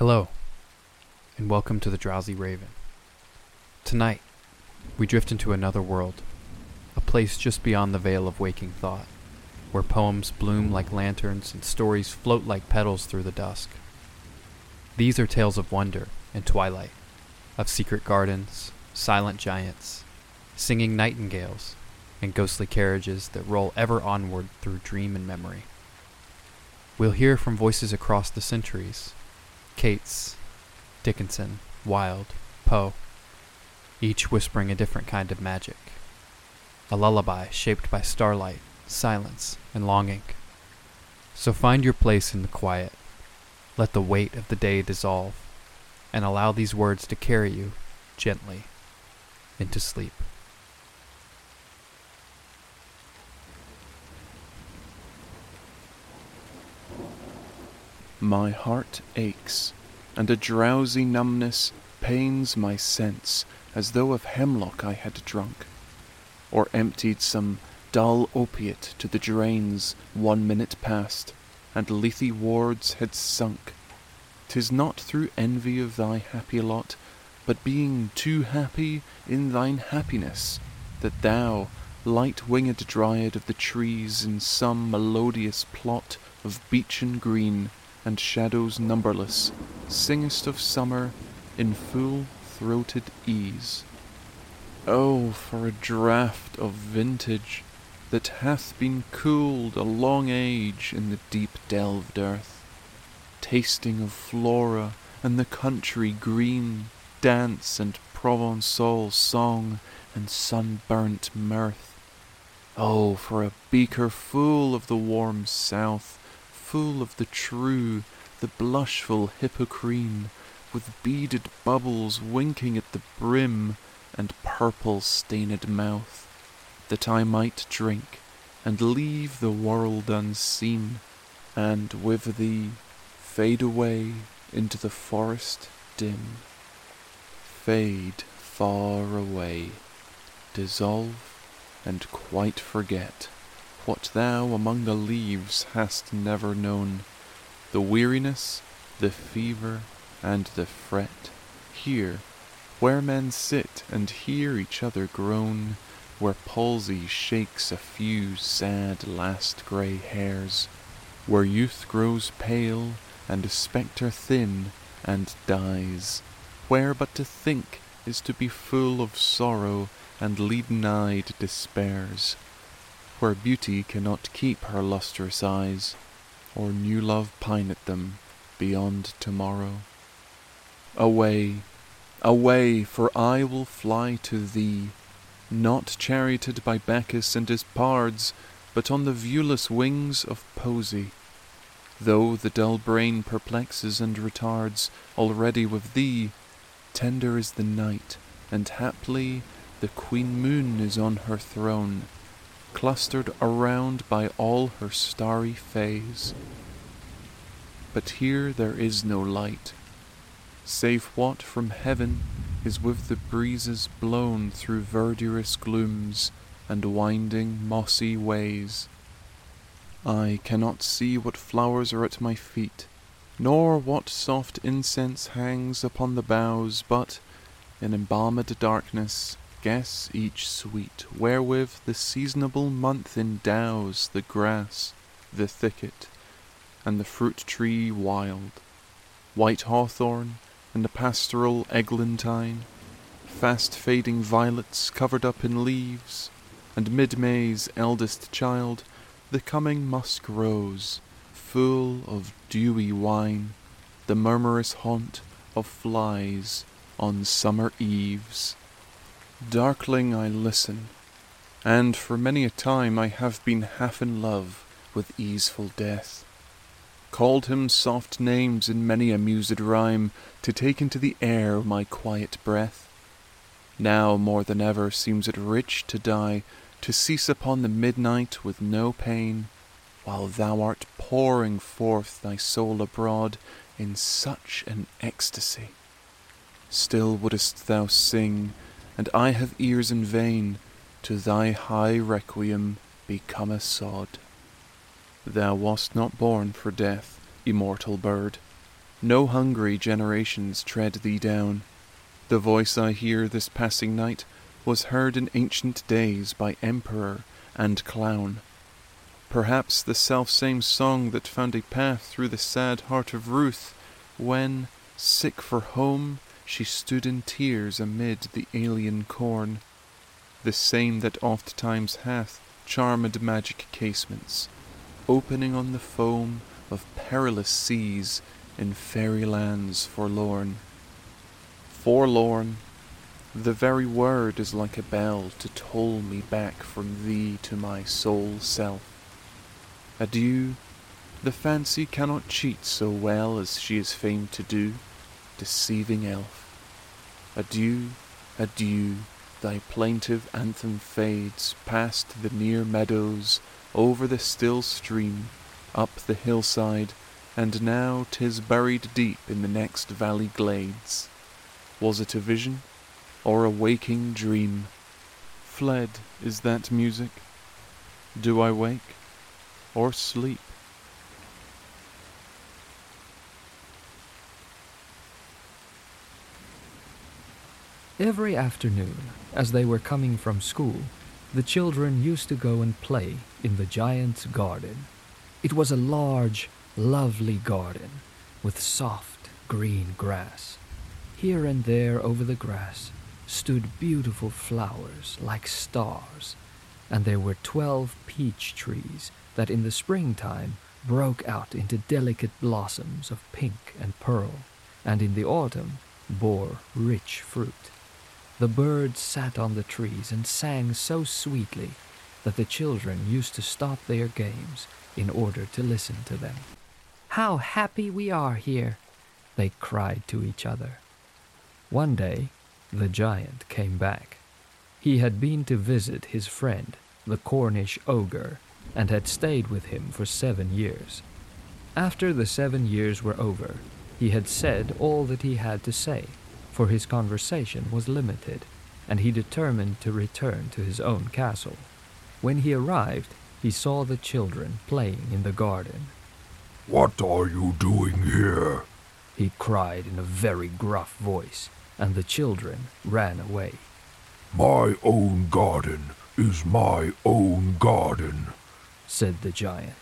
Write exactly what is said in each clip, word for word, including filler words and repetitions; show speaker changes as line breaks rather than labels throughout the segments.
Hello, and welcome to the Drowsy Raven. Tonight, we drift into another world, a place just beyond the veil of waking thought, where poems bloom like lanterns and stories float like petals through the dusk. These are tales of wonder and twilight, of secret gardens, silent giants, singing nightingales, and ghostly carriages that roll ever onward through dream and memory. We'll hear from voices across the centuries, Keats, Dickinson, Wilde, Poe, each whispering a different kind of magic. A lullaby shaped by starlight, silence, and longing. So find your place in the quiet. Let the weight of the day dissolve, and allow these words to carry you, gently, into sleep.
My heart aches, and a drowsy numbness pains my sense, as though of hemlock I had drunk, or emptied some dull opiate to the drains one minute past, and Lethe wards had sunk. 'Tis not through envy of thy happy lot, but being too happy in thine happiness, that thou, light-winged dryad of the trees, in some melodious plot of beechen green, and shadows numberless, singest of summer in full-throated ease. Oh, for a draught of vintage that hath been cooled a long age in the deep-delved earth, tasting of flora and the country green, dance and Provençal song and sun-burnt mirth. Oh, for a beaker full of the warm south, full of the true, the blushful Hippocrene, with beaded bubbles winking at the brim, and purple-stained mouth, that I might drink, and leave the world unseen, and with thee fade away into the forest dim. Fade far away, dissolve, and quite forget what thou among the leaves hast never known, the weariness, the fever, and the fret, here, where men sit and hear each other groan, where palsy shakes a few sad last grey hairs, where youth grows pale and spectre thin and dies, where but to think is to be full of sorrow and leaden-eyed despairs, where beauty cannot keep her lustrous eyes, or new love pine at them beyond tomorrow. Away, away, for I will fly to thee, not charioted by Bacchus and his pards, but on the viewless wings of poesy. Though the dull brain perplexes and retards, already with thee, tender is the night, and haply the queen moon is on her throne, clustered around by all her starry fays. But here there is no light, save what from heaven is with the breezes blown through verdurous glooms and winding mossy ways. I cannot see what flowers are at my feet, nor what soft incense hangs upon the boughs, but in embalmed darkness guess each sweet wherewith the seasonable month endows the grass, the thicket, and the fruit-tree wild, white hawthorn and the pastoral eglantine, fast-fading violets covered up in leaves, and mid-May's eldest child, the coming musk rose, full of dewy wine, the murmurous haunt of flies on summer eves. Darkling I listen, and for many a time I have been half in love with easeful death, called him soft names in many a mused rhyme, to take into the air my quiet breath. Now more than ever seems it rich to die, to cease upon the midnight with no pain, while thou art pouring forth thy soul abroad in such an ecstasy. Still wouldest thou sing, and I have ears in vain, to thy high requiem become a sod. Thou wast not born for death, immortal bird, No hungry generations tread thee down. The voice I hear this passing night was heard in ancient days by emperor and clown. Perhaps the self-same song that found a path through the sad heart of Ruth, when, sick for home, she stood in tears amid the alien corn. The same that oft times hath charmed magic casements, opening on the foam of perilous seas in fairy lands forlorn. Forlorn, the very word is like a bell to toll me back from thee to my sole self. Adieu, the fancy cannot cheat so well as she is famed to do, deceiving elf. Adieu, adieu, thy plaintive anthem fades past the near meadows, over the still stream, up the hillside, and now 'tis buried deep in the next valley glades. Was it a vision, or a waking dream? Fled is that music? Do I wake, or sleep?
Every afternoon, as they were coming from school, the children used to go and play in the giant's garden. It was a large, lovely garden with soft green grass. Here and there over the grass stood beautiful flowers like stars, and there were twelve peach trees that in the springtime broke out into delicate blossoms of pink and pearl, and in the autumn bore rich fruit. The birds sat on the trees and sang so sweetly that the children used to stop their games in order to listen to them. "How happy we are here!" they cried to each other. One day, the giant came back. He had been to visit his friend, the Cornish ogre, and had stayed with him for seven years. After the seven years were over, he had said all that he had to say, for his conversation was limited, and he determined to return to his own castle. When he arrived, he saw the children playing in the garden.
"What are you doing here?"
he cried in a very gruff voice, and the children ran away.
"My own garden is my own garden,"
said the giant.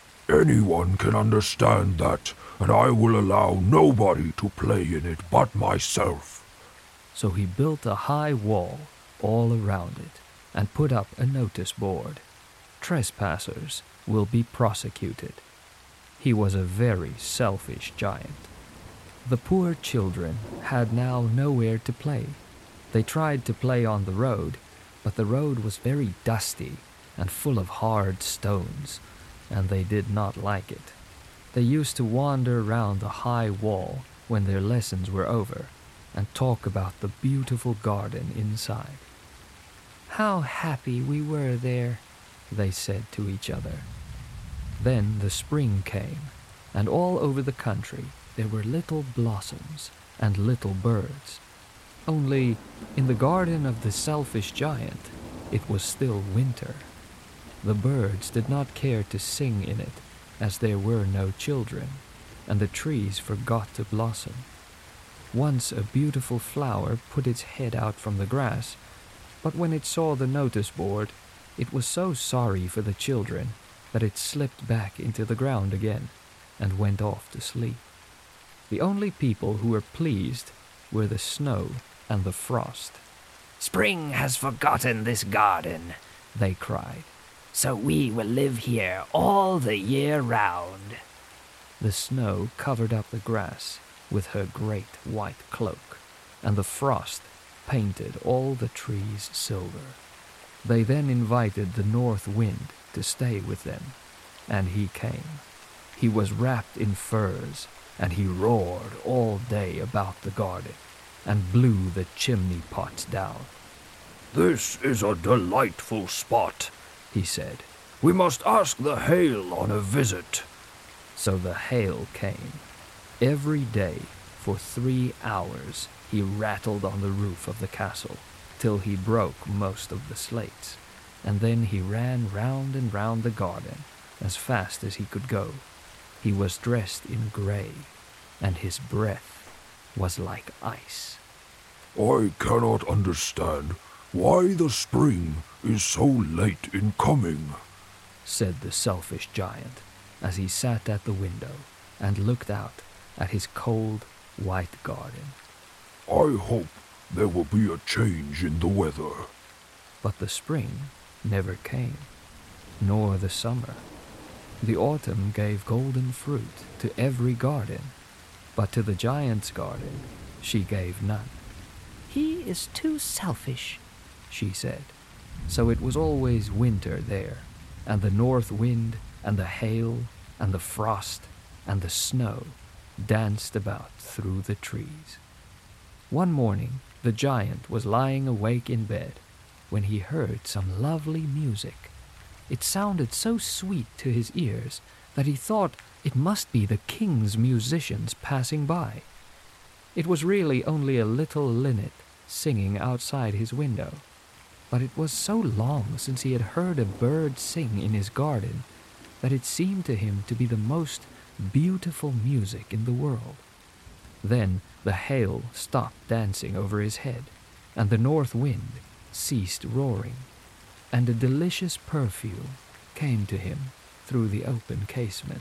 "Anyone can understand that, and I will allow nobody to play in it but myself."
So he built a high wall all around it and put up a notice board. Trespassers will be prosecuted. He was a very selfish giant. The poor children had now nowhere to play. They tried to play on the road, but the road was very dusty and full of hard stones, and they did not like it. They used to wander round the high wall when their lessons were over and talk about the beautiful garden inside. "How happy we were there," they said to each other. Then the spring came, and all over the country there were little blossoms and little birds. Only in the garden of the selfish giant, it was still winter. The birds did not care to sing in it, as there were no children, and the trees forgot to blossom. Once a beautiful flower put its head out from the grass, but when it saw the notice board, it was so sorry for the children that it slipped back into the ground again and went off to sleep. The only people who were pleased were the snow and the frost. "Spring has forgotten this garden," they cried, "so we will live here all the year round." The snow covered up the grass with her great white cloak, and the frost painted all the trees silver. They then invited the north wind to stay with them, and he came. He was wrapped in furs, and he roared all day about the garden, and blew the chimney pots down.
"This is a delightful spot,"
he said.
"We must ask the hail on a visit."
So the hail came. Every day, for three hours, he rattled on the roof of the castle, till he broke most of the slates, and then he ran round and round the garden as fast as he could go. He was dressed in grey. and his breath was like ice.
I cannot understand why the spring is so late in coming,
said the selfish giant as he sat at the window and looked out at his cold, white garden.
I hope there will be a change in the weather.
But the spring never came, nor the summer. The autumn gave golden fruit to every garden, but to the giant's garden she gave none.
He is too selfish,
she said. So it was always winter there, and the north wind and the hail and the frost and the snow danced about through the trees. One morning the giant was lying awake in bed when he heard some lovely music. It sounded so sweet to his ears that he thought it must be the king's musicians passing by. It was really only a little linnet singing outside his window, but it was so long since he had heard a bird sing in his garden that it seemed to him to be the most beautiful music in the world. Then the hail stopped dancing over his head, and the north wind ceased roaring, and a delicious perfume came to him through the open casement.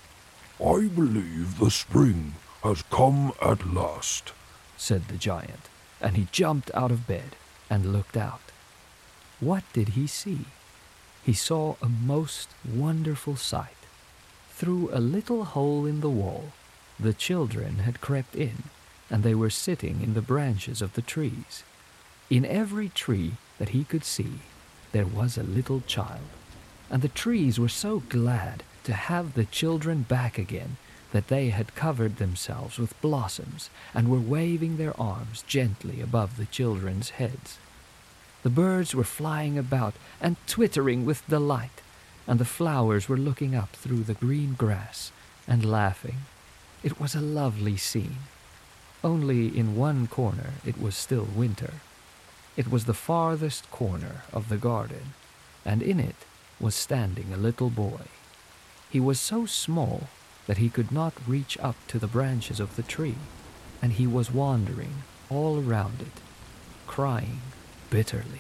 I believe the spring has come at last,
said the giant, and he jumped out of bed and looked out. What did he see? He saw a most wonderful sight. Through a little hole in the wall, the children had crept in, and they were sitting in the branches of the trees. In every tree that he could see, there was a little child, and the trees were so glad to have the children back again that they had covered themselves with blossoms and were waving their arms gently above the children's heads. The birds were flying about and twittering with delight, and the flowers were looking up through the green grass and laughing. It was a lovely scene. Only in one corner it was still winter. It was the farthest corner of the garden, and in it was standing a little boy. He was so small that he could not reach up to the branches of the tree, and he was wandering all around it, crying bitterly.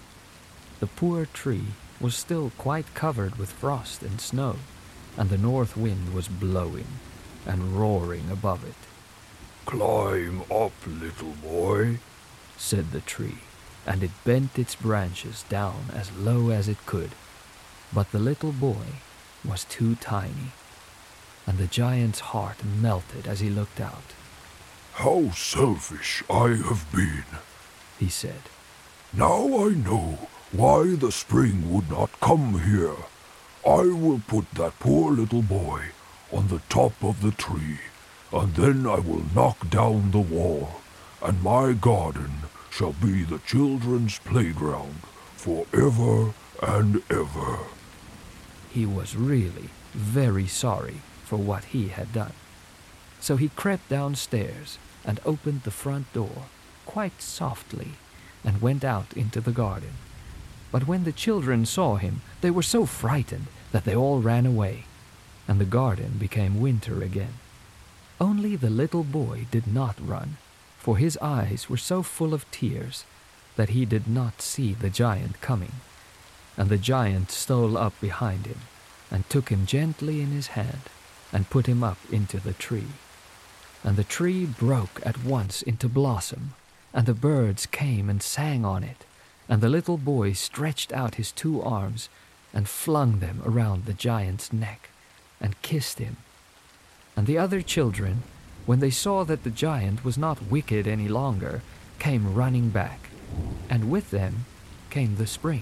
The poor tree was still quite covered with frost and snow, and the north wind was blowing and roaring above it.
Climb up, little boy,
said the tree, and it bent its branches down as low as it could. But the little boy was too tiny, and the giant's heart melted as he looked out.
How selfish I have been,
he said.
Now I know why the spring would not come here. I will put that poor little boy on the top of the tree, and then I will knock down the wall, and my garden shall be the children's playground forever and ever.
He was really very sorry for what he had done. So he crept downstairs and opened the front door quite softly and went out into the garden. But when the children saw him, they were so frightened that they all ran away, and the garden became winter again. Only the little boy did not run, for his eyes were so full of tears that he did not see the giant coming. And the giant stole up behind him and took him gently in his hand and put him up into the tree. And the tree broke at once into blossom, and the birds came and sang on it, and the little boy stretched out his two arms and flung them around the giant's neck and kissed him. And the other children, when they saw that the giant was not wicked any longer, came running back, and with them came the spring.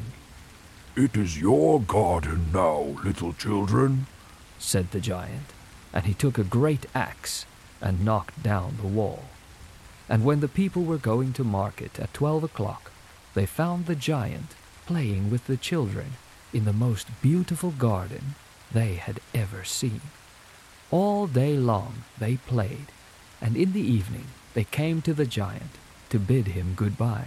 It is your garden now, little children,
said the giant, and he took a great axe and knocked down the wall. And when the people were going to market at twelve o'clock, they found the giant playing with the children in the most beautiful garden they had ever seen. All day long they played, and in the evening they came to the giant to bid him goodbye.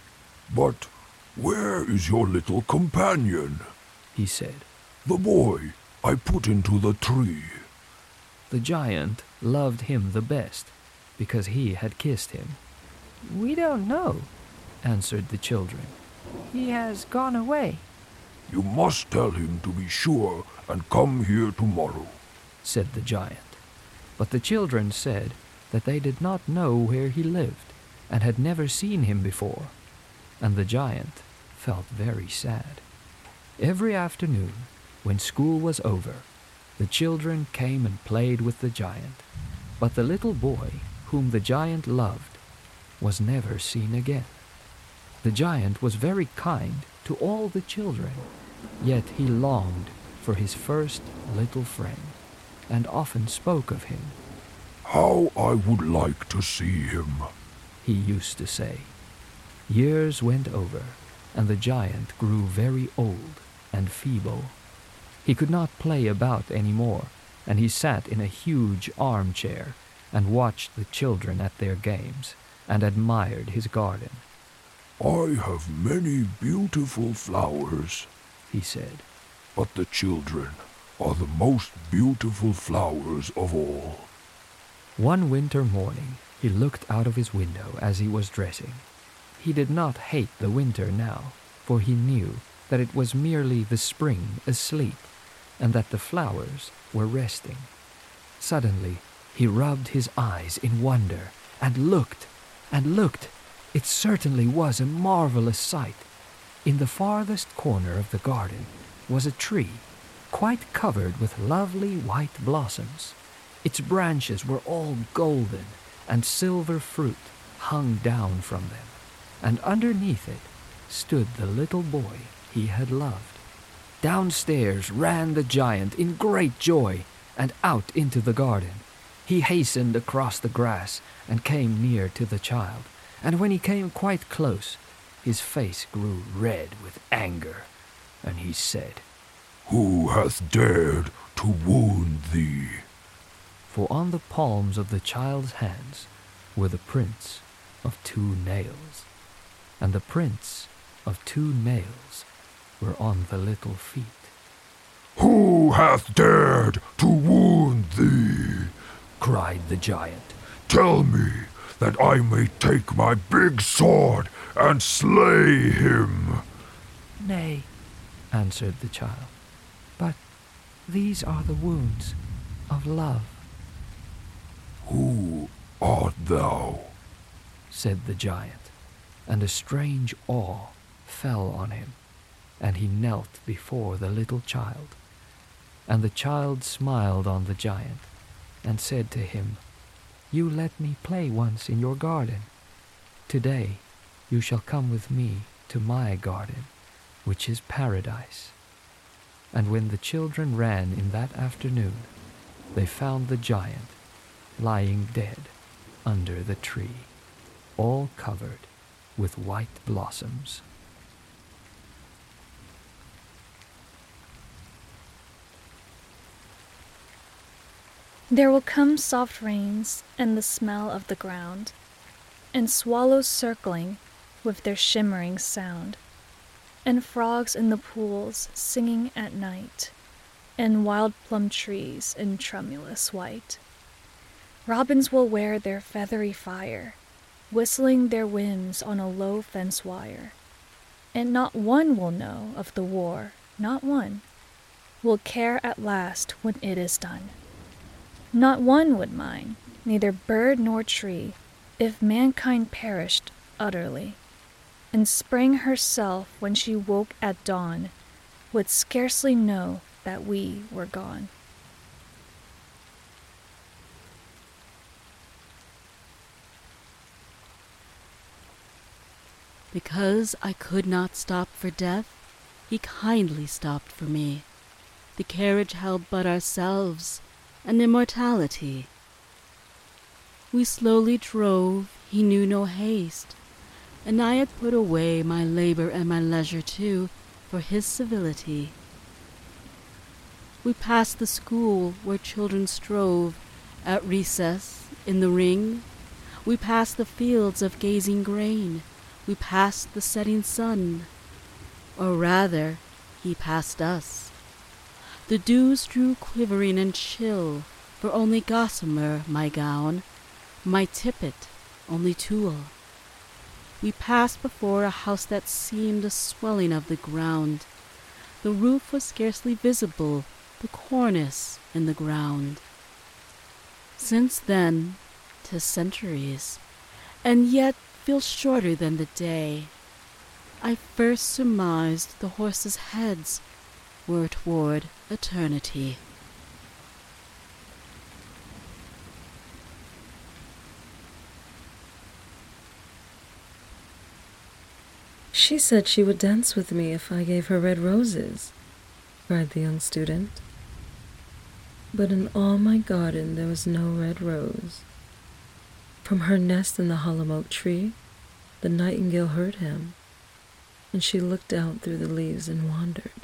But where is your little companion?
He said.
The boy I put into the tree.
The giant loved him the best, because he had kissed him.
We don't know,
answered the children.
he has gone away.
You must tell him to be sure and come here tomorrow,
said the giant. But the children said that they did not know where he lived, and had never seen him before, and the giant felt very sad. Every afternoon, when school was over, the children came and played with the giant, but the little boy, whom the giant loved, was never seen again. The giant was very kind to all the children, yet he longed for his first little friend, and often spoke of him.
How I would like to see him,
he used to say. Years went over, and the giant grew very old and feeble. He could not play about any more, and he sat in a huge armchair and watched the children at their games, and admired his garden.
I have many beautiful flowers,
he said,
but the children are the most beautiful flowers of all.
One winter morning he looked out of his window as he was dressing. He did not hate the winter now, for he knew that it was merely the spring asleep, and that the flowers were resting. Suddenly he rubbed his eyes in wonder, and looked, and looked. It certainly was a marvelous sight. In the farthest corner of the garden was a tree, quite covered with lovely white blossoms. Its branches were all golden, and silver fruit hung down from them, and underneath it stood the little boy he had loved. Downstairs ran the giant in great joy, and out into the garden. He hastened across the grass and came near to the child, and when he came quite close, his face grew red with anger, and he said,
Who hath dared to wound thee?
For on the palms of the child's hands were the prints of two nails, and the prints of two nails were on the little feet.
Who hath dared to wound thee?
Cried the giant.
Tell me, that I may take my big sword and slay him.
Nay,
answered the child,
but these are the wounds of love.
Who art thou?
said the giant, and a strange awe fell on him, and he knelt before the little child. And the child smiled on the giant, and said to him, You let me play once in your garden. Today you shall come with me to my garden, which is paradise. And when the children ran in that afternoon, they found the giant lying dead under the tree, all covered with white blossoms.
There will come soft rains and the smell of the ground, and swallows circling with their shimmering sound, and frogs in the pools singing at night, and wild plum trees in tremulous white. Robins will wear their feathery fire, whistling their whims on a low fence wire, and not one will know of the war, not one, will care at last when it is done. Not one would mind, neither bird nor tree, if mankind perished utterly. And spring herself, when she woke at dawn, would scarcely know that we were gone.
Because I could not stop for death, he kindly stopped for me. The carriage held but ourselves, and immortality. We slowly drove, he knew no haste, and I had put away my labor and my leisure too, for his civility. We passed the school where children strove at recess in the ring. We passed the fields of gazing grain. We passed the setting sun, or rather, he passed us. The dews drew quivering and chill for only gossamer my gown, my tippet only tulle. We passed before a house that seemed a swelling of the ground. The roof was scarcely visible, the cornice in the ground. Since then, 'tis centuries, and yet feels shorter than the day. I first surmised the horses' heads were toward eternity.
She said she would dance with me if I gave her red roses, cried the young student. But in all my garden there was no red rose. From her nest in the hollow oak tree, the nightingale heard him, and she looked out through the leaves and wandered.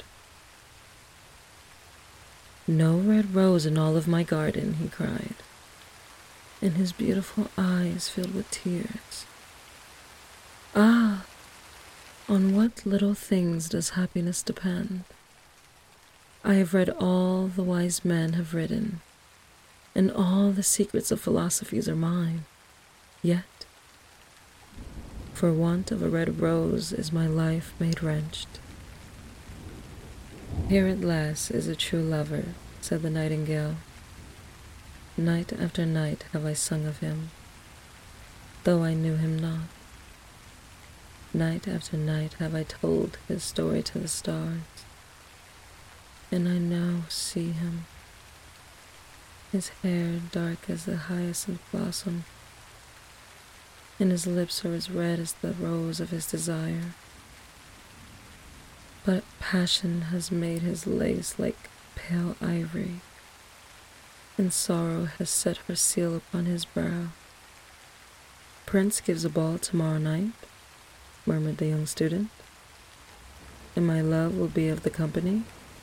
No red rose in all of my garden, he cried, and his beautiful eyes filled with tears. Ah! On what little things does happiness depend? I have read all the wise men have written, and all the secrets of philosophies are mine. Yet, for want of a red rose is my life made wrenched. Here at last is a true lover, said the nightingale. Night after night have I sung of him, though I knew him not. Night after night have I told his story to the stars, and I now see him. His hair dark as the hyacinth blossom, and his lips are as red as the rose of his desire. But passion has made his lace like pale ivory, and sorrow has set her seal upon his brow. Prince gives a ball tomorrow night, murmured the young student, and my love will be of the company.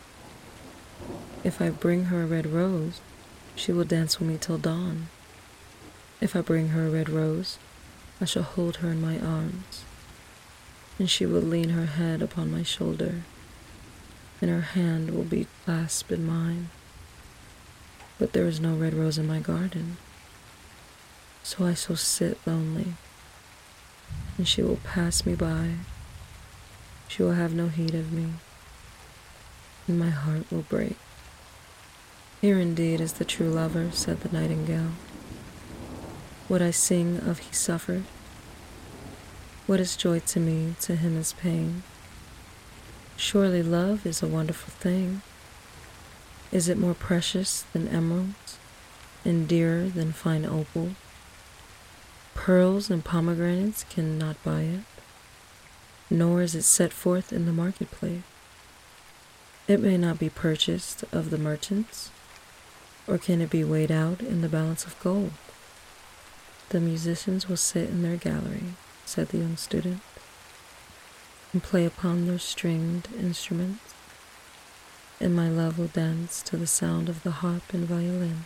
If I bring her a red rose, she will dance with me till dawn. If I bring her a red rose, I shall hold her in my arms, and she will lean her head upon my shoulder, and her hand will be clasped in mine. But there is no red rose in my garden, so I shall sit lonely, and she will pass me by. She will have no heed of me, and my heart will break. Here indeed is the true lover, said the nightingale. What I sing of he suffered, what is joy to me, to him is pain. Surely love is a wonderful thing. Is it more precious than emeralds, and dearer than fine opal? Pearls and pomegranates cannot buy it, nor is it set forth in the marketplace. It may not be purchased of the merchants, or can it be weighed out in the balance of gold? The musicians will sit in their gallery, said the young student, and play upon their stringed instruments, and my love will dance to the sound of the harp and violin.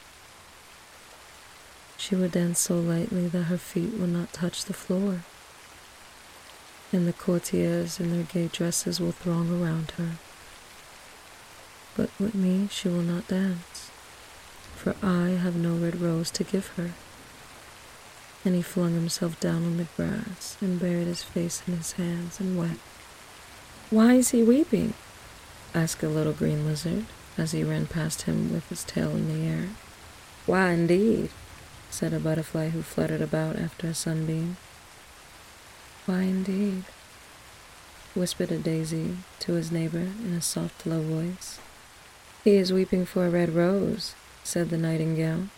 She will dance so lightly that her feet will not touch the floor, and the courtiers in their gay dresses will throng around her. But with me she will not dance, for I have no red rose to give her. And he flung himself down on the grass and buried his face in his hands and wept. Why is he weeping? Asked a little green lizard as he ran past him with his tail in the air. Why indeed, said a butterfly who fluttered about after a sunbeam. Why indeed, whispered a daisy to his neighbor in a soft, low voice. He is weeping for a red rose, said the nightingale.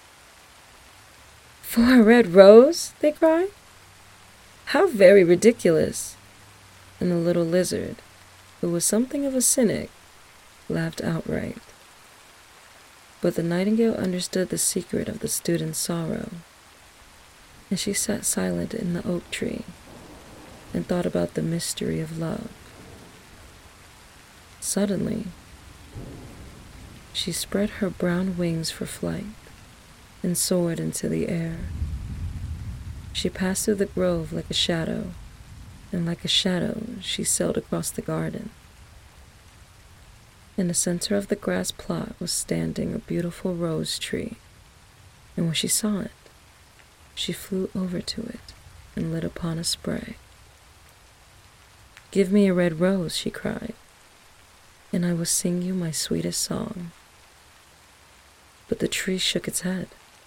For a red rose? They cried. How very ridiculous! And the little lizard, who was something of a cynic, laughed outright. But the nightingale understood the secret of the student's sorrow, and she sat silent in the oak tree and thought about the mystery of love. Suddenly, she spread her brown wings for flight and soared into the air. She passed through the grove like a shadow, and like a shadow she sailed across the garden. In the center of the grass plot was standing a beautiful rose tree, and when she saw it, she flew over to it and lit upon a spray. "Give me a red rose," she cried, "and I will sing you my sweetest song." But the tree shook its head.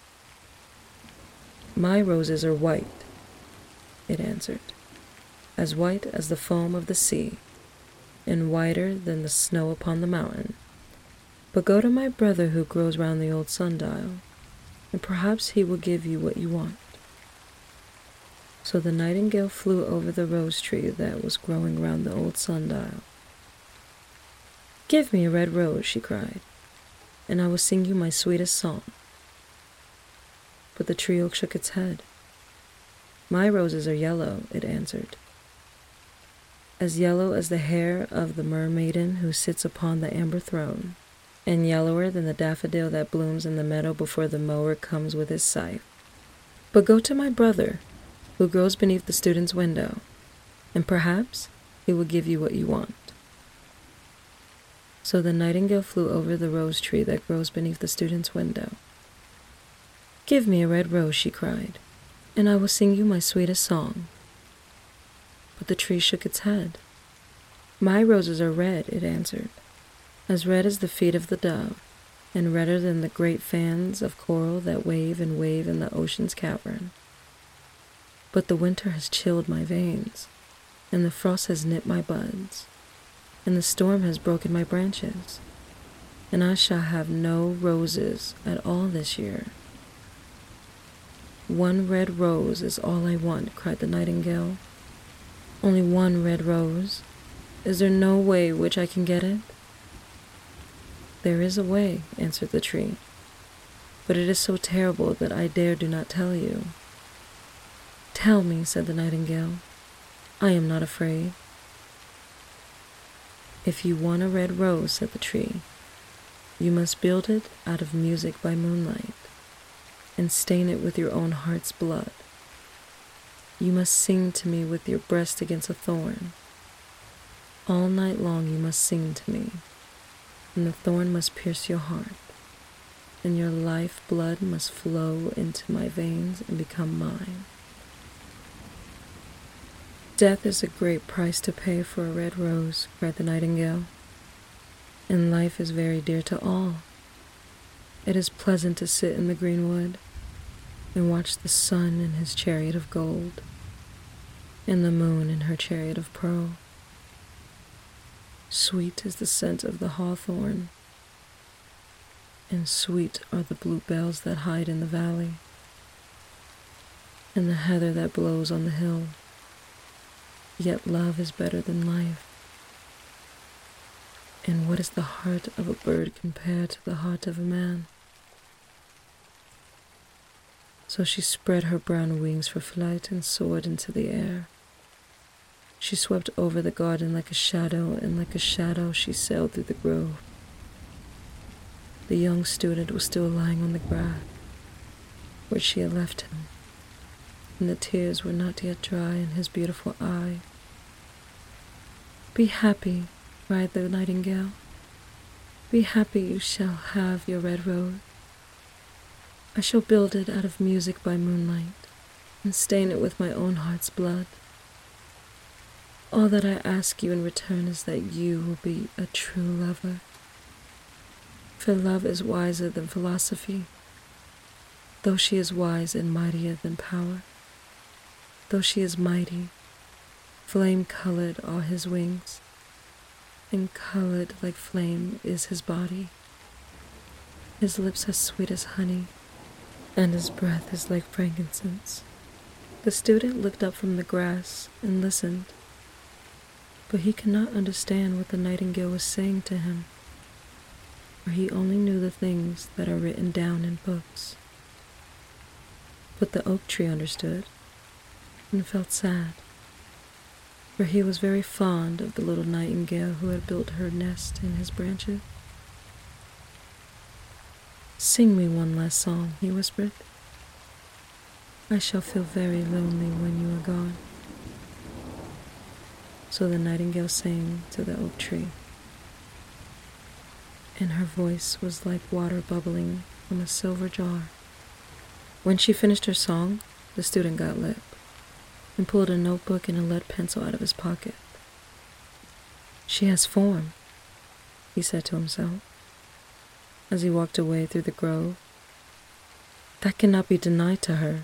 "My roses are white," it answered, "as white as the foam of the sea, and whiter than the snow upon the mountain. But go to my brother who grows round the old sundial, and perhaps he will give you what you want." So the nightingale flew over the rose tree that was growing round the old sundial. "Give me a red rose," she cried, "and I will sing you my sweetest song." But the tree oak shook its head. "My roses are yellow," it answered, "as yellow as the hair of the mermaiden who sits upon the amber throne, and yellower than the daffodil that blooms in the meadow before the mower comes with his scythe. But go to my brother, who grows beneath the student's window, and perhaps he will give you what you want." So the nightingale flew over the rose tree that grows beneath the student's window. "Give me a red rose," she cried, "and I will sing you my sweetest song." But the tree shook its head. "My roses are red," it answered, "as red as the feet of the dove, and redder than the great fans of coral that wave and wave in the ocean's cavern. But the winter has chilled my veins, and the frost has nipped my buds, and the storm has broken my branches, and I shall have no roses at all this year." "One red rose is all I want," cried the nightingale. "Only one red rose. Is there no way which I can get it?" "There is a way," answered the tree, "but it is so terrible that I dare do not tell you." "Tell me," said the nightingale. "I am not afraid." "If you want a red rose," said the tree, "you must build it out of music by moonlight, and stain it with your own heart's blood. You must sing to me with your breast against a thorn. All night long you must sing to me, and the thorn must pierce your heart, and your life blood must flow into my veins and become mine." "Death is a great price to pay for a red rose," cried the nightingale, "and life is very dear to all. It is pleasant to sit in the green wood and watch the sun in his chariot of gold, and the moon in her chariot of pearl. Sweet is the scent of the hawthorn, and sweet are the bluebells that hide in the valley, and the heather that blows on the hill. Yet love is better than life. And what is the heart of a bird compared to the heart of a man?" So she spread her brown wings for flight and soared into the air. She swept over the garden like a shadow, and like a shadow she sailed through the grove. The young student was still lying on the grass where she had left him, and the tears were not yet dry in his beautiful eye. "Be happy," cried the nightingale. "Be happy, you shall have your red rose. I shall build it out of music by moonlight, and stain it with my own heart's blood. All that I ask you in return is that you will be a true lover. For love is wiser than philosophy, though she is wise and mightier than power. Though she is mighty, flame-colored are his wings, and colored like flame is his body. His lips are sweet as honey, and his breath is like frankincense." The student looked up from the grass and listened, but he could not understand what the nightingale was saying to him, for he only knew the things that are written down in books. But the oak tree understood, and felt sad, for he was very fond of the little nightingale who had built her nest in his branches. "Sing me one last song," he whispered. "I shall feel very lonely when you are gone." So the nightingale sang to the oak tree. and her voice was like water bubbling from a silver jar. When she finished her song, the student got lit and pulled a notebook and a lead pencil out of his pocket. "She has form," he said to himself as he walked away through the grove. "That cannot be denied to her.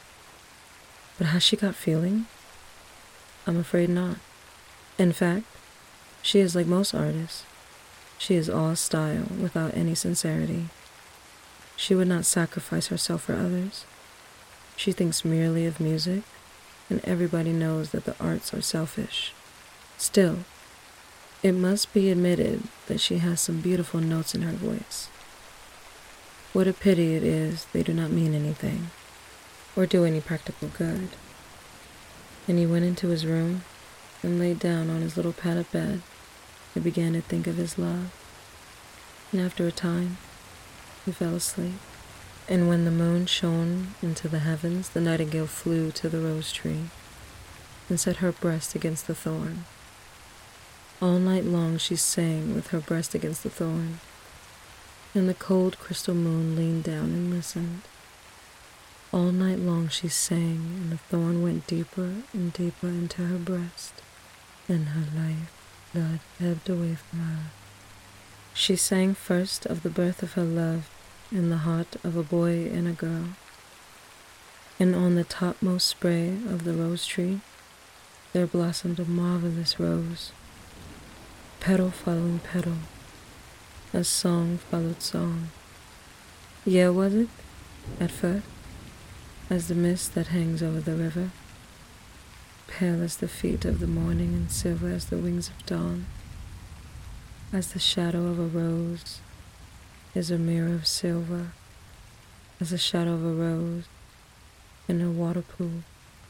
But has she got feeling? I'm afraid not. In fact, she is like most artists. She is all style without any sincerity. She would not sacrifice herself for others. She thinks merely of music, and everybody knows that the arts are selfish. Still, it must be admitted that she has some beautiful notes in her voice. What a pity it is they do not mean anything, or do any practical good." And he went into his room and laid down on his little padded bed and began to think of his love. And after a time, he fell asleep. And when the moon shone into the heavens, the nightingale flew to the rose tree and set her breast against the thorn. All night long she sang with her breast against the thorn, and the cold crystal moon leaned down and listened. All night long she sang, and the thorn went deeper and deeper into her breast, and her life blood ebbed away from her. She sang first of the birth of her love in the heart of a boy and a girl, and on the topmost spray of the rose tree there blossomed a marvelous rose, petal following petal, as song followed song. Yea, was it, at first, as the mist that hangs over the river, pale as the feet of the morning and silver as the wings of dawn, as the shadow of a rose is a mirror of silver, as the shadow of a rose in a water pool,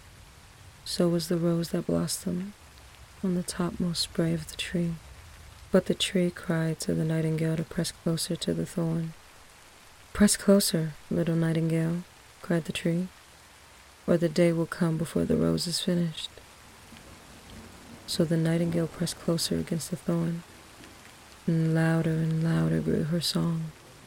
so was the rose that blossomed on the topmost spray of the tree. But the tree cried to the nightingale to press closer to the thorn. "Press closer, little nightingale," cried the tree, "or the day will come before the rose is finished." So the nightingale pressed closer against the thorn, and louder and louder grew her song.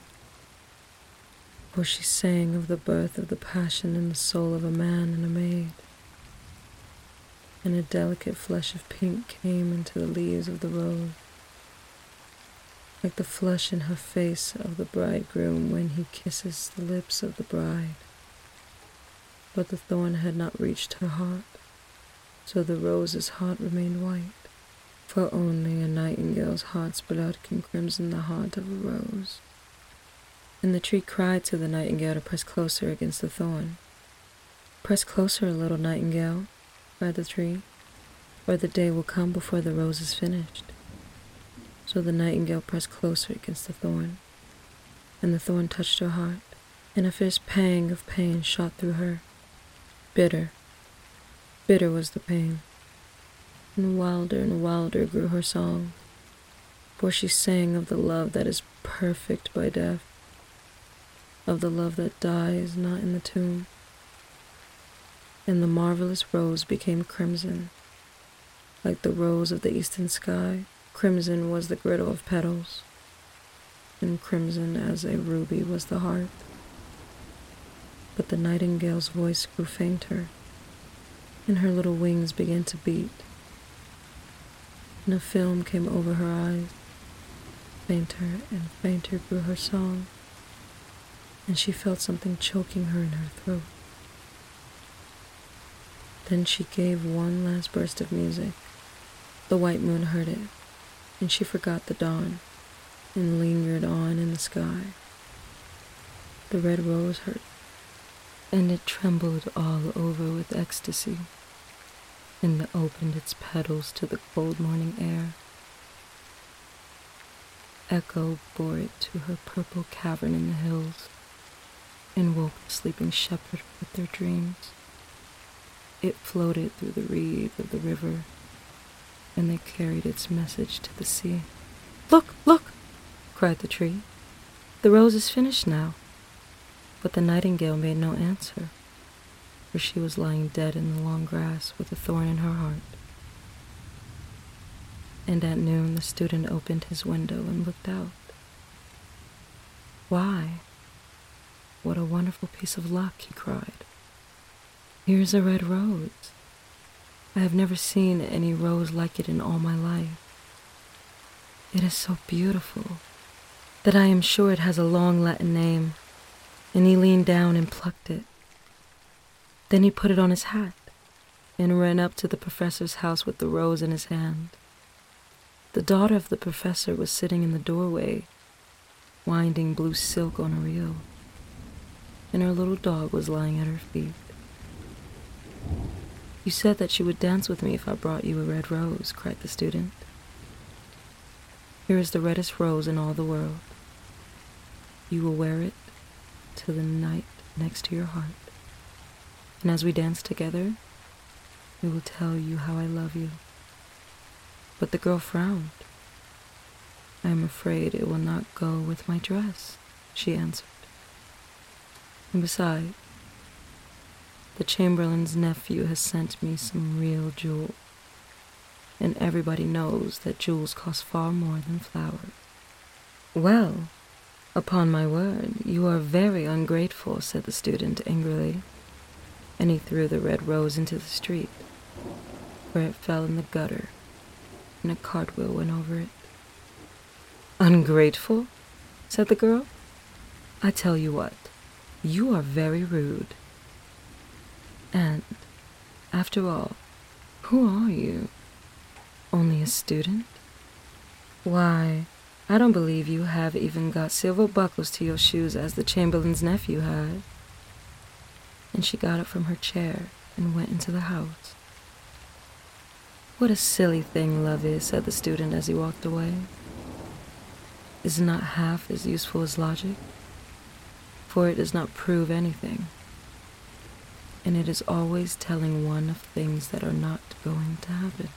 For she sang of the birth of the passion in the soul of a man and a maid, and a delicate flush of pink came into the leaves of the rose, like the flush in her face of the bridegroom when he kisses the lips of the bride. But the thorn had not reached her heart, so the rose's heart remained white, for only a nightingale's heart's blood can crimson the heart of a rose. And the tree cried to the nightingale to press closer against the thorn. "Press closer, little nightingale," cried the tree, "or the day will come before the rose is finished." So the nightingale pressed closer against the thorn, and the thorn touched her heart, and a fierce pang of pain shot through her. Bitter, bitter was the pain, and wilder and wilder grew her song, for she sang of the love that is perfect by death, of the love that dies not in the tomb. And the marvelous rose became crimson, like the rose of the eastern sky. Crimson was the girdle of petals, and crimson as a ruby was the heart. But the nightingale's voice grew fainter, and her little wings began to beat, and a film came over her eyes. Fainter and fainter grew her song, and she felt something choking her in her throat. Then she gave one last burst of music. The white moon heard it, and she forgot the dawn, and lingered on in the sky. The red rose heard, and it trembled all over with ecstasy, and it opened its petals to the cold morning air. Echo bore it to her purple cavern in the hills, and woke the sleeping shepherd with their dreams. It floated through the reed of the river, and they carried its message to the sea. "Look, look!" cried the tree. "The rose is finished now." But the nightingale made no answer, for she was lying dead in the long grass with a thorn in her heart. And at noon the student opened his window and looked out. Why? What a wonderful piece of luck, he cried. Here's a red rose. I have never seen any rose like it in all my life. It is so beautiful that I am sure it has a long Latin name, and he leaned down and plucked it. Then he put it on his hat and ran up to the professor's house with the rose in his hand. The daughter of the professor was sitting in the doorway, winding blue silk on a reel, and her little dog was lying at her feet. You said that you would dance with me if I brought you a red rose, cried the student. Here is the reddest rose in all the world. You will wear it to the night next to your heart, and as we dance together, it will tell you how I love you. But the girl frowned. I am afraid it will not go with my dress, she answered. And besides, the Chamberlain's nephew has sent me some real jewels, and everybody knows that jewels cost far more than flowers. Well, upon my word, you are very ungrateful, said the student angrily, and he threw the red rose into the street, where it fell in the gutter, and a cartwheel went over it. Ungrateful? Said the girl. I tell you what, you are very rude. And, after all, who are you? Only a student? Why, I don't believe you have even got silver buckles to your shoes as the Chamberlain's nephew had. And she got up from her chair and went into the house. What a silly thing love is, said the student as he walked away. Is it not half as useful as logic? For it does not prove anything, and it is always telling one of things that are not going to happen,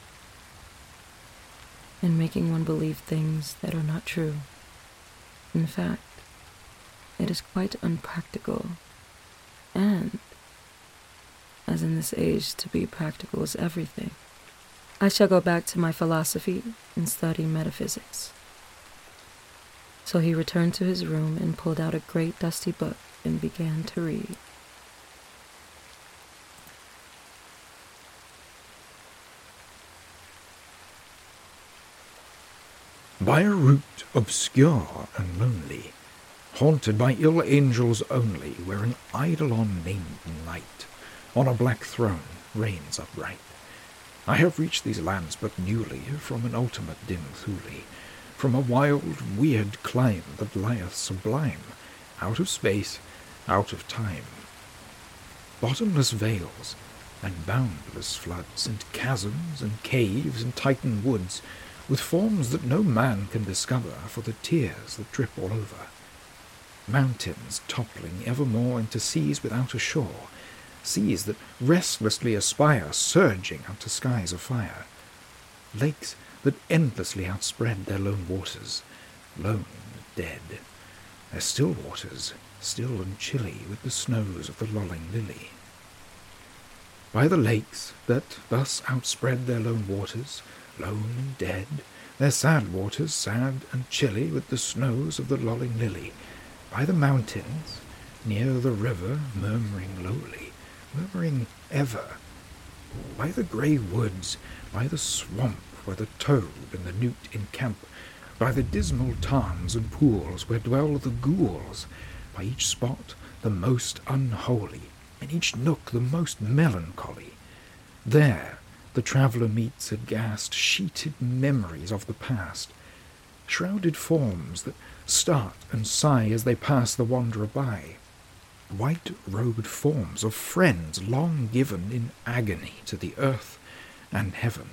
and making one believe things that are not true. In fact, it is quite unpractical, and, as in this age to be practical is everything, I shall go back to my philosophy and study metaphysics. So he returned to his room and pulled out a great dusty book and began to read.
By a route obscure and lonely, haunted by ill angels only, where an eidolon named Night on a black throne reigns upright, I have reached these lands but newly from an ultimate dim Thule, from a wild, weird clime that lieth sublime, out of space, out of time. Bottomless vales, and boundless floods, and chasms, and caves, and titan woods, with forms that no man can discover for the tears that drip all over. Mountains toppling evermore into seas without a shore, seas that restlessly aspire, surging up to skies of fire. Lakes that endlessly outspread their lone waters, lone and dead, their still waters, still and chilly with the snows of the lolling lily. By the lakes that thus outspread their lone waters, lone and dead, their sad waters, sad and chilly with the snows of the lolling lily, by the mountains, near the river, murmuring lowly, murmuring ever, by the grey woods, by the swamp where the toad and the newt encamp, by the dismal tarns and pools where dwell the ghouls, by each spot the most unholy, in each nook the most melancholy, there the traveller meets aghast sheeted memories of the past, shrouded forms that start and sigh as they pass the wanderer by, white-robed forms of friends long given in agony to the earth and heaven.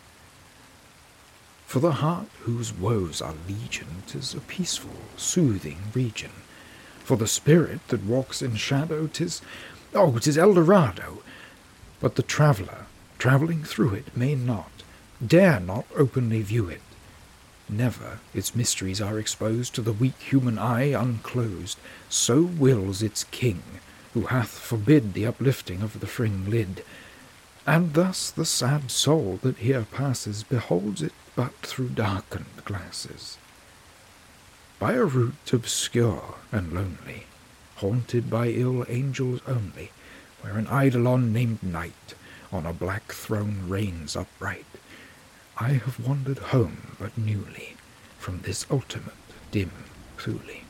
For the heart whose woes are legion, 'tis a peaceful, soothing region. For the spirit that walks in shadow, 'tis, oh, 'tis Eldorado. But the traveller, travelling through it, may not, dare not openly view it. Never its mysteries are exposed to the weak human eye unclosed. So wills its king, who hath forbid the uplifting of the fring lid. And thus the sad soul that here passes beholds it but through darkened glasses. by a route obscure and lonely, haunted by ill angels only, where an Eidolon named Night on a black throne reigns upright, I have wandered home but newly from this ultimate dim Thule.